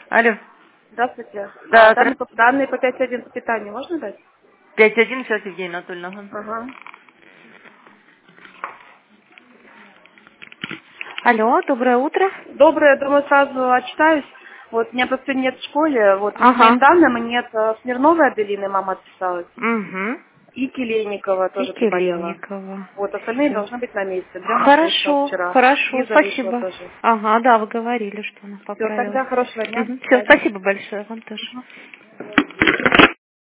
Алло. Здравствуйте. Да, Данные по 5.1 по питанию можно дать? 5-1, сейчас, Евгения Анатольевна. Ага. Алло, доброе утро. Доброе, думаю, сразу отчитаюсь. Вот, меня просто нет в школе, вот, по моим Ага. данным, нет Смирновой Аделины, мама отписалась, Угу. и Келейникова И тоже приболела. Келейникова. Вот, остальные Всё. должны быть на месте. Дрема вышла Хорошо, вчера, хорошо, Лиза вышла спасибо. тоже. Ага, да, вы говорили, что она Все, поправилась. тогда хорошего дня, до Все, свидания. спасибо большое, вам тоже.